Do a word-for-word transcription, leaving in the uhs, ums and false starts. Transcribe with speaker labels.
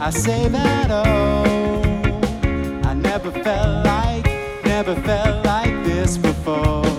Speaker 1: I say that, oh, I never felt like, never felt like this before.